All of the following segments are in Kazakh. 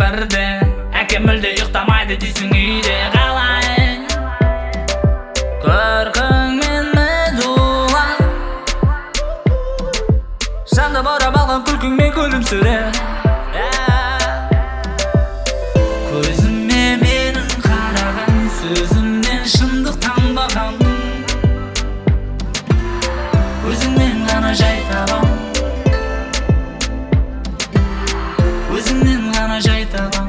өмірде әкем мүлде ұйықтамайды дейсің үйде қалай көркіңмен медула жанды баурап алған күлкіңмен күлімсіре көзіме менің қараған сөзімнен шындық танбаған өзіңнен ғана жай табам өзіңнен ғана жай табам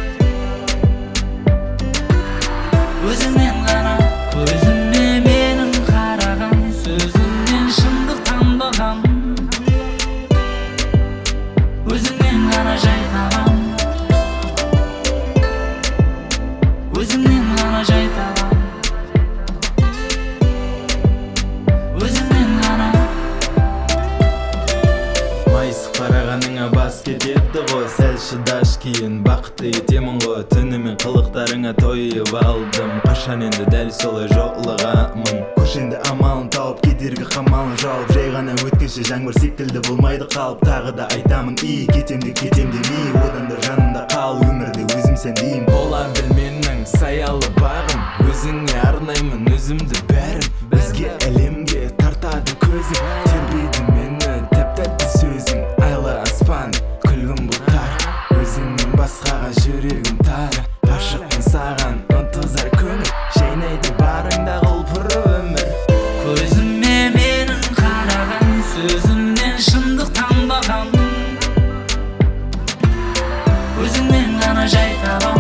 өзіңнен ғана көзіме менің қараған сөзімнен шындық танбаған өзіңнен ғана жай табам өзіңнен ғана жай табам өзіңнен ғана майысып қарағаныңа бас кетеді ғой сәл шыдаш кейін бақытты етемін ғой түнімен қылықтарыңа тойып алдым қашан енді дәл солай жолығамын көш енді амалын тауып кедергі қамалын жауып жай ғана өткенше жаңбыр секілді болмайды қалып тағы да айтамын кетем демей одан да жанымда қал өмірде өзім сен деймін бола біл менің саялы бағым өзіңе арнаймын өзімді бәрін бізге әлемге тартады көзің тербейді мені тәп-тәтті сөзің айлы аспан күлгін бұлттар өзіңнен басқаға жүрегім тары ғашықпын саған ынтызар көңіл жайнайды барыңда құлпыр өмір көзіме менің қараған сөзімнен шындық танбаған өзіңнен ғана жай табам